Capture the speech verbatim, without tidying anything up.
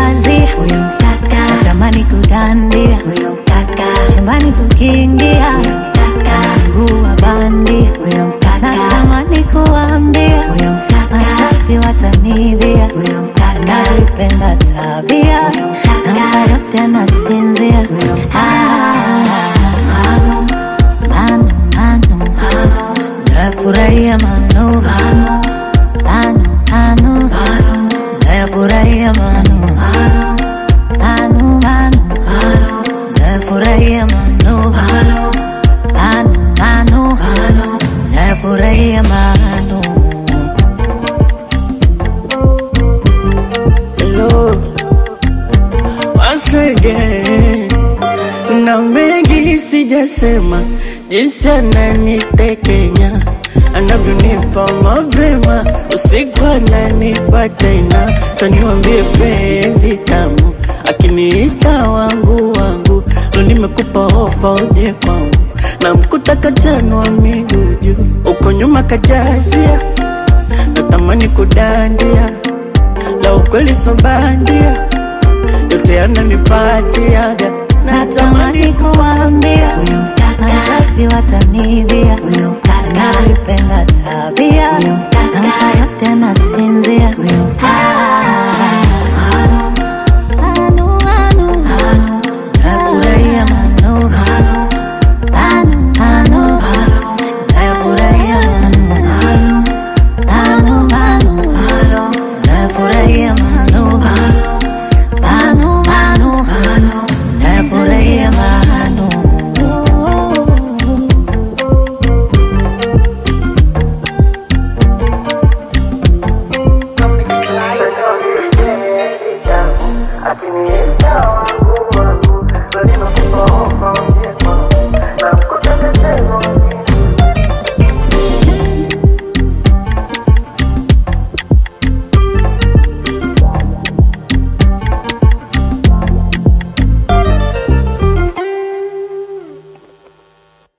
kazi, huyo mkaka. Natamani kudandia, huyo mkaka. Chumbani tukiingia, huyo mkaka. Mguu wa bandi, huyo mkaka. Natamani kuambia, huyo mkaka. Mashasti watanibia, huyo mkaka. Nalipenda tabia, huyo mkaka. Namba yote nasinzia, huyo mkaka. Manu, manu, manu, manu. Nafurahia manu, manu, manu, manu, manu. Nafurahia manu, manu, manu, manu, manu. Nafurahia manu, manu, manu, manu, manu. Nafurahia manu. Hello, once again. Na mengi sijasema, jinsi ananitekenya, anavyonipa mapema, usiku ananipa tena. Sasa niwaambie penzi tamu, akiniita wangu wangu. Leo nimekupa ofa uje kwangu, na mkuta kachanwa miguu juu, uko nyuma kajazia. Natamani kudandia, la ukweli so bandia, yote ananipatiaga. Natamani kuambia, huyo mkaka. Mashasti watanibia, huyo mkaka. Nalipenda tabia, huyo mkaka. Namba yote nasinzia, huyo mkaka.